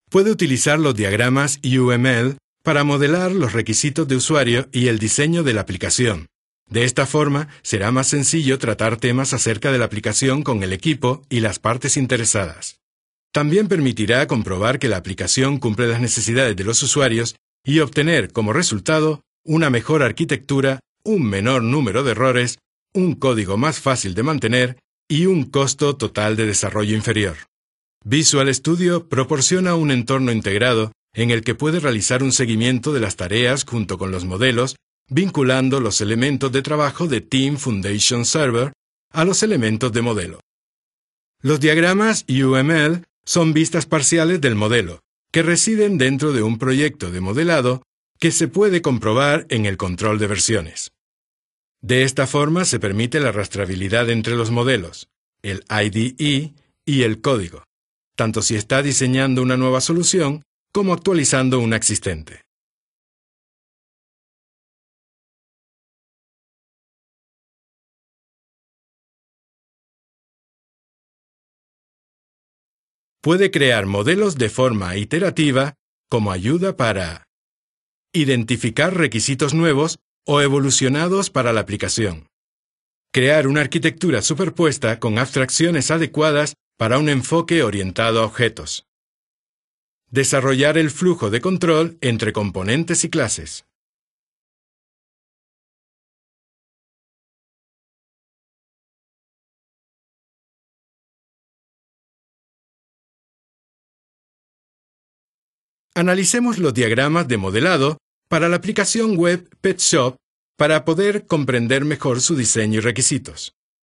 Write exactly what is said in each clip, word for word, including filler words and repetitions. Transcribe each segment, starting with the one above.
Puede utilizar los diagramas U M L para modelar los requisitos de usuario y el diseño de la aplicación. De esta forma, será más sencillo tratar temas acerca de la aplicación con el equipo y las partes interesadas. También permitirá comprobar que la aplicación cumple las necesidades de los usuarios y obtener como resultado una mejor arquitectura, un menor número de errores, un código más fácil de mantener y un costo total de desarrollo inferior. Visual Studio proporciona un entorno integrado en el que puede realizar un seguimiento de las tareas junto con los modelos, vinculando los elementos de trabajo de Team Foundation Server a los elementos de modelo. Los diagramas U M L son vistas parciales del modelo, que residen dentro de un proyecto de modelado que se puede comprobar en el control de versiones. De esta forma se permite la rastreabilidad entre los modelos, el I D E y el código, tanto si está diseñando una nueva solución como actualizando una existente. Puede crear modelos de forma iterativa como ayuda para identificar requisitos nuevos o evolucionados para la aplicación. Crear una arquitectura superpuesta con abstracciones adecuadas para un enfoque orientado a objetos. Desarrollar el flujo de control entre componentes y clases. Analicemos los diagramas de modelado para la aplicación web PetShop para poder comprender mejor su diseño y requisitos.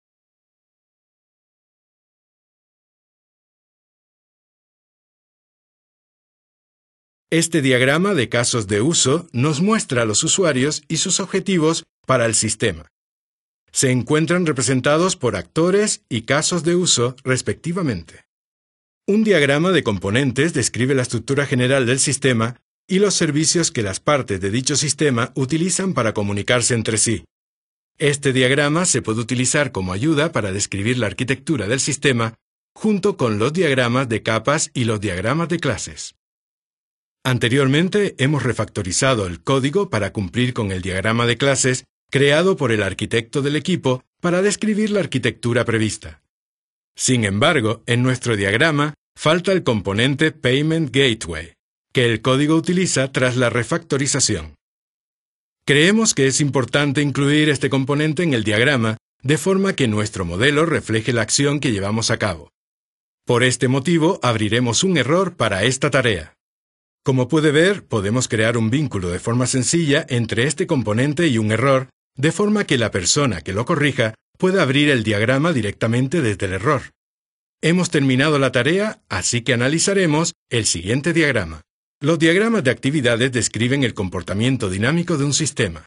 Este diagrama de casos de uso nos muestra a los usuarios y sus objetivos para el sistema. Se encuentran representados por actores y casos de uso, respectivamente. Un diagrama de componentes describe la estructura general del sistema y los servicios que las partes de dicho sistema utilizan para comunicarse entre sí. Este diagrama se puede utilizar como ayuda para describir la arquitectura del sistema, junto con los diagramas de capas y los diagramas de clases. Anteriormente hemos refactorizado el código para cumplir con el diagrama de clases creado por el arquitecto del equipo para describir la arquitectura prevista. Sin embargo, en nuestro diagrama falta el componente Payment Gateway, que el código utiliza tras la refactorización. Creemos que es importante incluir este componente en el diagrama de forma que nuestro modelo refleje la acción que llevamos a cabo. Por este motivo, abriremos un error para esta tarea. Como puede ver, podemos crear un vínculo de forma sencilla entre este componente y un error, de forma que la persona que lo corrija pueda abrir el diagrama directamente desde el error. Hemos terminado la tarea, así que analizaremos el siguiente diagrama. Los diagramas de actividades describen el comportamiento dinámico de un sistema.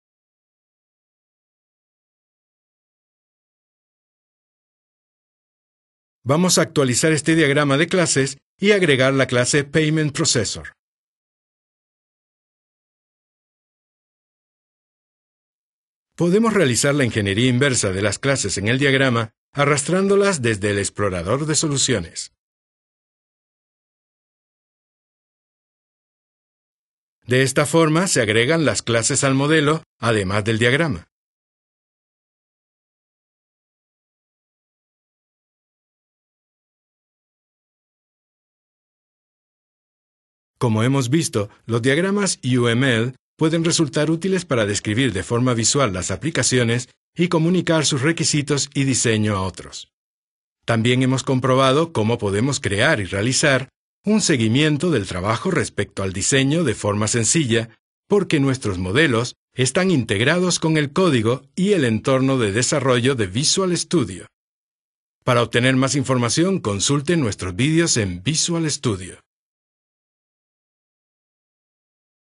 Vamos a actualizar este diagrama de clases y agregar la clase Payment Processor. Podemos realizar la ingeniería inversa de las clases en el diagrama arrastrándolas desde el explorador de soluciones. De esta forma se agregan las clases al modelo, además del diagrama. Como hemos visto, los diagramas U M L pueden resultar útiles para describir de forma visual las aplicaciones y comunicar sus requisitos y diseño a otros. También hemos comprobado cómo podemos crear y realizar un seguimiento del trabajo respecto al diseño de forma sencilla, porque nuestros modelos están integrados con el código y el entorno de desarrollo de Visual Studio. Para obtener más información, consulte nuestros vídeos en Visual Studio.